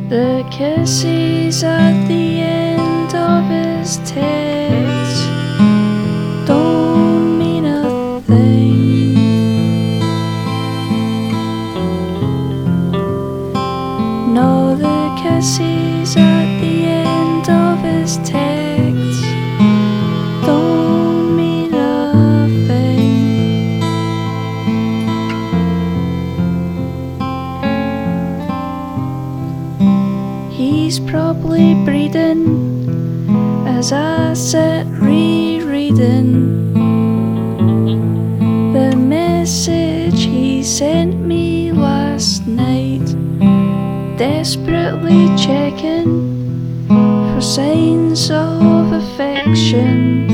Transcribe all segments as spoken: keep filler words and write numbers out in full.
The kisses at the end of his text don't mean a thing. No, the kisses at the end of his text don't mean a thing. He's probably breathing as I sit rereading the message he sent me last night, desperately checking for signs of affection.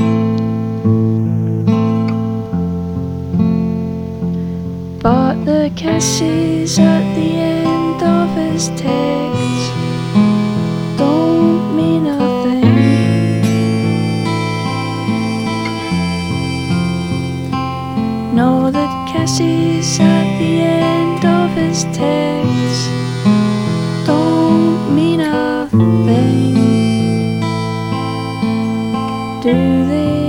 But the kisses at the end of his text don't mean a thing. No, the kisses at the end of his text don't mean a thing. Do they?